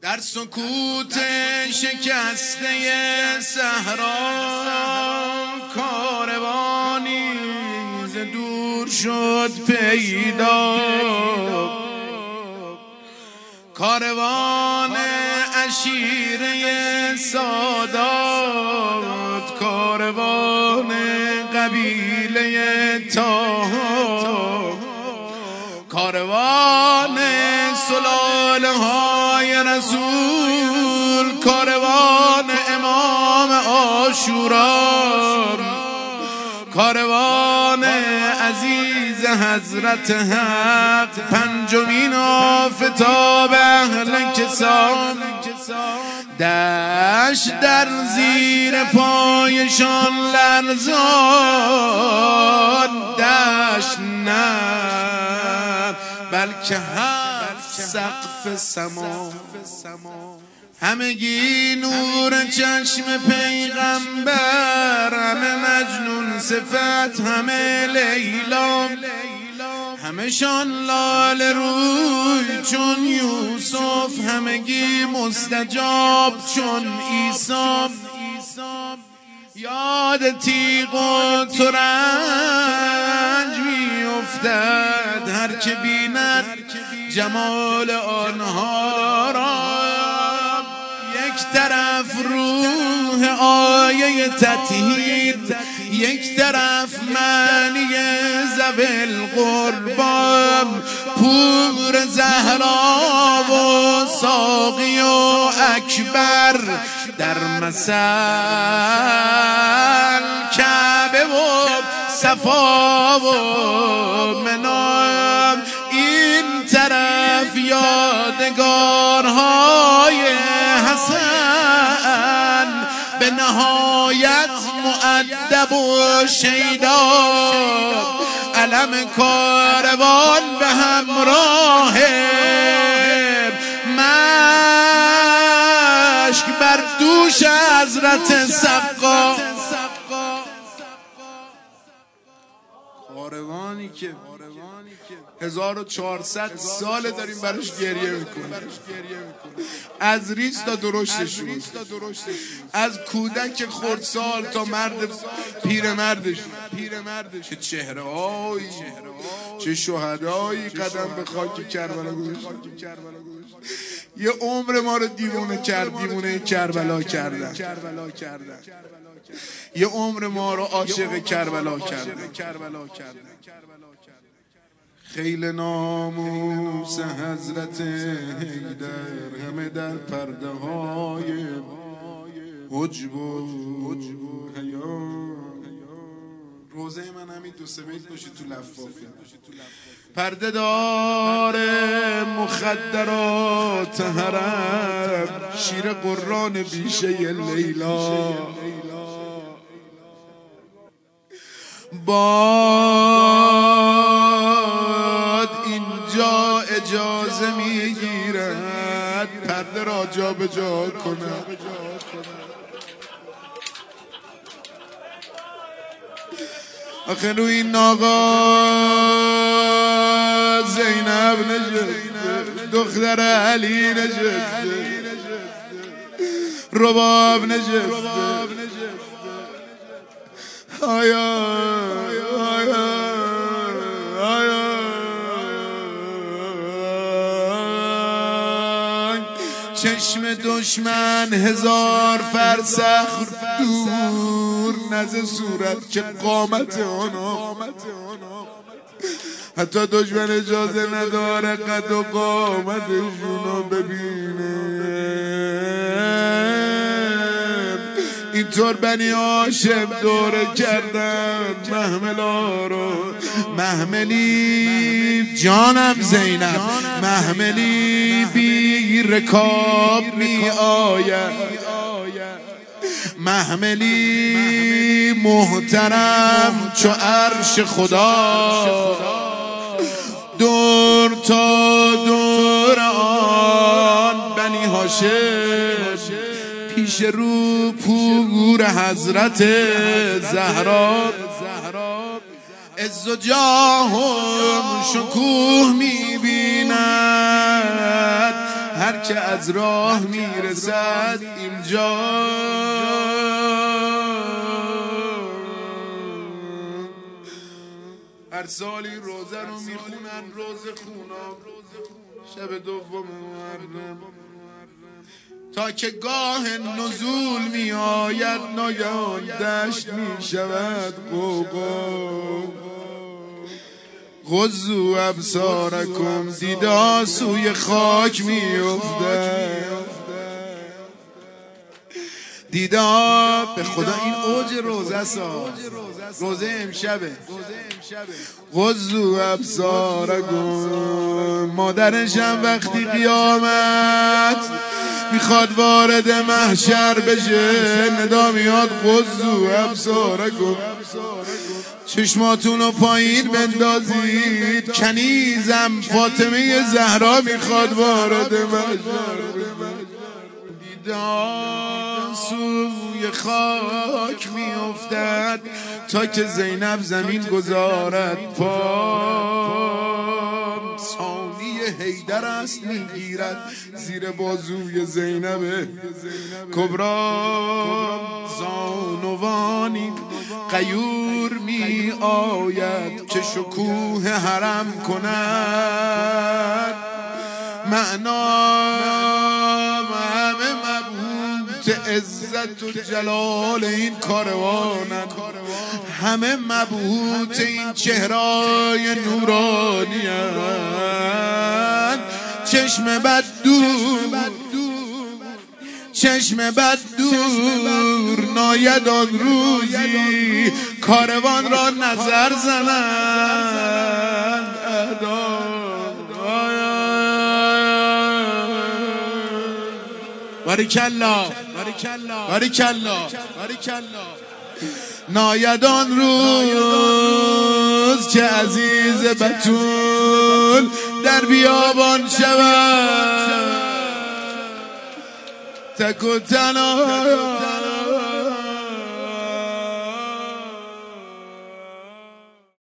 در سکوت شکسته صحرا کاروانی ز دور شد پیدا، کاروان عشیره سادات، کاروان قبیله طاها، کاروان سلاله های رسول، کاروان امام عاشورا، کاروان عزیز حضرت حق، پنجمین آفتاب اهل کسان، دشت در زیر پایشان لرزان، دشت نه بلکه هفت سقف سما، همگی نور چشم پیغمبر، همه مجنون صفت، همه لیلا، همشان لال روی چون یوسف، همگی مستجاب چون عیسی. یاد تیغ و ترنج می افتد هر که بیند جمال آنها را، یک طرف روح آیه تطهیر، یک طرف معنی ذوی القربا، پور زهرا و ساقی و اکبر، در مثل کعبه و صفا و منام، این طرف یادگارهای حسن، به نهایت مؤدب و شیدا، علم کاروان به همراه مشک بر دوش حضرت سقا. کاروانی که 1400 سال داریم براش گریه میکنیم، از ریز تا درشتشون، از کودک خردسال تا مرد پیرمردش، چه چهره هایی، چه شهدایی قدم به خاک کربلا گذاشت. یه عمر ما رو دیوونه کربلا کردن، یه عمر ما رو عاشق کربلا کردن. خیل ناموس حضرت حیدر همه در پرده های حجب و حیا. روزه من همین 2-3 بیت باشه تو لفافه، پرده دار مخدرات حرم، شیر قرآن بیشه لیلا، باد اینجا اجازه میگیرد پرده را جا به جا کند. آخه روی این آقا زینب نشسته، دختر علی نشسته، رباب نشسته، آیا چشم دشمن 1000 فرسخ دور، نزد صورت که قامت آنها، حتی دشمن اجازه نداره قد و قامتشونو ببینه. اینطور بنی هاشم دوره کردن محملا رو، محملی جانم زینب، محملی بی رکاب می آید، محملی محترم چو عرش خدا، دور تا دور آن بنی هاشم، پیش رو پور حضرت زهرا، عز و جاه و شکوه می‌بیند، هر که از راه میرسد اینجا. هر سالی روزه رو میخونن، روزه خونا شب دوم محرم، تا که گاه نزول می آید ناگهان دشت می شود غوغا. غضوا ابصارکم، دیدا سوی خاک می افتد. دیدا به خدا این اوج روزه سا، روزه امشبه. غضوا ابصارکم، مادرشم وقتی قیامت میخواد وارد محشر بشه ندا میاد غضوا ابصارکم، چشماتونو پایین بندازید، کنیزم فاطمه زهرا میخواد وارد محشر بشه. دیدا سوی خاک میافتد تا که زینب زمین گذارد پا. ثانی حیدر است میگیرد زیر بازوی زینب کبرا. زانوانی غیور می آید که شکوه حرم کند. معنا همه مبهوت عزت و جلال این کاروانند، همه مبهوت این چهرای نورانی‌اند. چشم بد دور، چشم بد دور، ناید آن روزی کاروان را نظر زنند. باریکالله باریکالله باریکالله. ناید آن روز که عزیز بتول در بیابان شود، تک و تنها